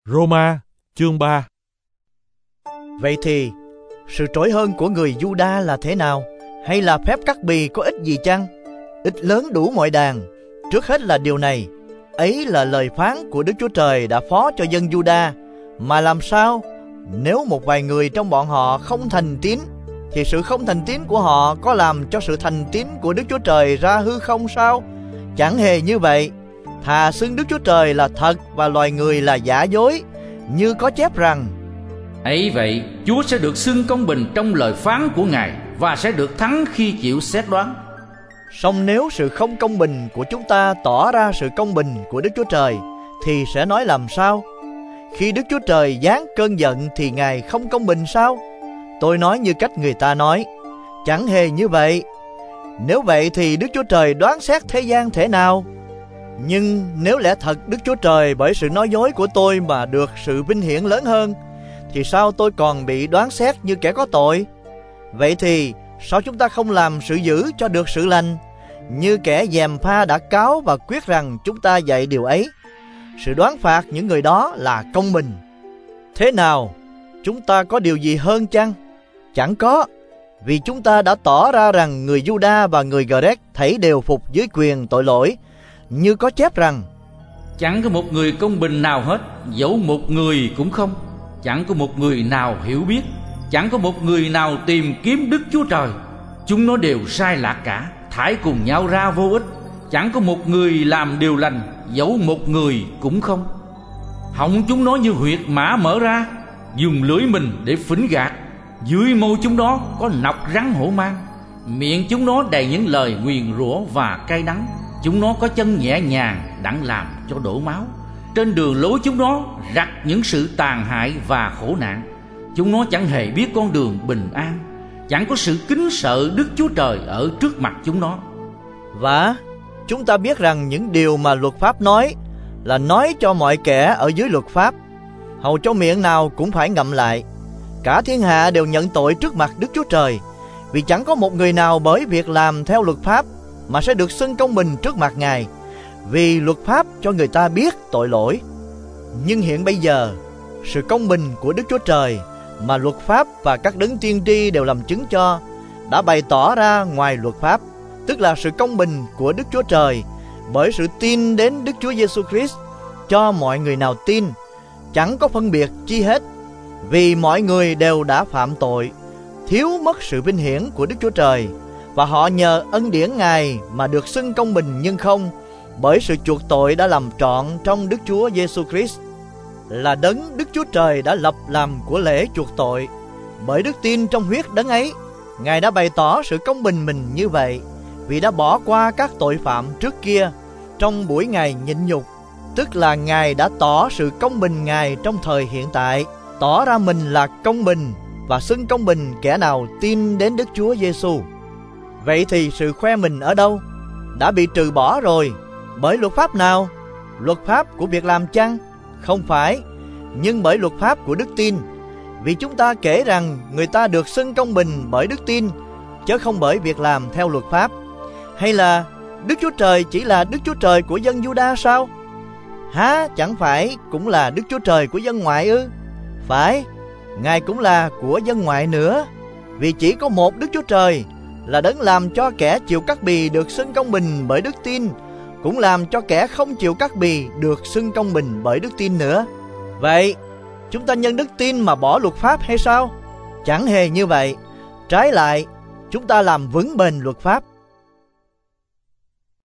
Roma chương 3. Vậy thì sự trỗi hơn của người Giu-đa là thế nào? Hay là phép cắt bì có ích gì chăng? Ích lớn đủ mọi đàn. Trước hết là điều này, ấy là lời phán của Đức Chúa Trời đã phó cho dân Giu-đa. Mà làm sao nếu một vài người trong bọn họ không thành tín, thì sự không thành tín của họ có làm cho sự thành tín của Đức Chúa Trời ra hư không sao? Chẳng hề như vậy. Thà xưng Đức Chúa Trời là thật và loài người là giả dối, như có chép rằng: ấy vậy, Chúa sẽ được xưng công bình trong lời phán của Ngài, và sẽ được thắng khi chịu xét đoán. Song nếu sự không công bình của chúng ta tỏ ra sự công bình của Đức Chúa Trời, thì sẽ nói làm sao? Khi Đức Chúa Trời giáng cơn giận thì Ngài không công bình sao? Tôi nói như cách người ta nói. Chẳng hề như vậy. Nếu vậy thì Đức Chúa Trời đoán xét thế gian thế nào? Nhưng nếu lẽ thật Đức Chúa Trời bởi sự nói dối của tôi mà được sự vinh hiển lớn hơn, thì sao tôi còn bị đoán xét như kẻ có tội? Vậy thì sao chúng ta không làm sự dữ cho được sự lành, như kẻ gièm pha đã cáo và quyết rằng chúng ta dạy điều ấy? Sự đoán phạt những người đó là công bình. Thế nào? Chúng ta có điều gì hơn chăng? Chẳng có, vì chúng ta đã tỏ ra rằng người Giu-đa và người Gờ-rét thảy đều phục dưới quyền tội lỗi, như có chép rằng: chẳng có một người công bình nào hết, dẫu một người cũng không. Chẳng có một người nào hiểu biết, chẳng có một người nào tìm kiếm Đức Chúa Trời. Chúng nó đều sai lạc cả, thải cùng nhau ra vô ích. Chẳng có một người làm điều lành, dẫu một người cũng không. Họng chúng nó như huyệt mã mở ra, dùng lưỡi mình để phỉnh gạt. Dưới môi chúng nó có nọc rắn hổ mang. Miệng chúng nó đầy những lời nguyền rủa và cay đắng. Chúng nó có chân nhẹ nhàng đặng làm cho đổ máu. Trên đường lối chúng nó rặt những sự tàn hại và khổ nạn. Chúng nó chẳng hề biết con đường bình an. Chẳng có sự kính sợ Đức Chúa Trời ở trước mặt chúng nó. Và chúng ta biết rằng những điều mà luật pháp nói là nói cho mọi kẻ ở dưới luật pháp, hầu cho miệng nào cũng phải ngậm lại. Cả thiên hạ đều nhận tội trước mặt Đức Chúa Trời, vì chẳng có một người nào bởi việc làm theo luật pháp mà sẽ được xưng công bình trước mặt Ngài, vì luật pháp cho người ta biết tội lỗi. Nhưng hiện bây giờ, sự công bình của Đức Chúa Trời mà luật pháp và các đấng tiên tri đều làm chứng cho đã bày tỏ ra ngoài luật pháp, tức là sự công bình của Đức Chúa Trời bởi sự tin đến Đức Chúa Giêsu Christ cho mọi người nào tin, chẳng có phân biệt chi hết, vì mọi người đều đã phạm tội, thiếu mất sự vinh hiển của Đức Chúa Trời, và họ nhờ ân điển Ngài mà được xưng công bình, nhưng không, bởi sự chuộc tội đã làm trọn trong Đức Chúa Giêsu Christ, là đấng Đức Chúa Trời đã lập làm của lễ chuộc tội. Bởi đức tin trong huyết đấng ấy, Ngài đã bày tỏ sự công bình mình như vậy, vì đã bỏ qua các tội phạm trước kia trong buổi Ngài nhịn nhục, tức là Ngài đã tỏ sự công bình Ngài trong thời hiện tại, tỏ ra mình là công bình và xưng công bình kẻ nào tin đến Đức Chúa Giêsu. Vậy thì sự khoe mình ở đâu? Đã bị trừ bỏ rồi. Bởi luật pháp nào? Luật pháp của việc làm chăng? Không phải, nhưng bởi luật pháp của đức tin. Vì chúng ta kể rằng người ta được xưng công bình bởi đức tin, chứ không bởi việc làm theo luật pháp. Hay là Đức Chúa Trời chỉ là Đức Chúa Trời của dân Giu-đa sao? Há chẳng phải cũng là Đức Chúa Trời của dân ngoại ư? Phải, Ngài cũng là của dân ngoại nữa. Vì chỉ có một Đức Chúa Trời, là đấng làm cho kẻ chịu cắt bì được xưng công bình bởi đức tin, cũng làm cho kẻ không chịu cắt bì được xưng công bình bởi đức tin nữa. Vậy chúng ta nhân đức tin mà bỏ luật pháp hay sao? Chẳng hề như vậy. Trái lại, chúng ta làm vững bền luật pháp.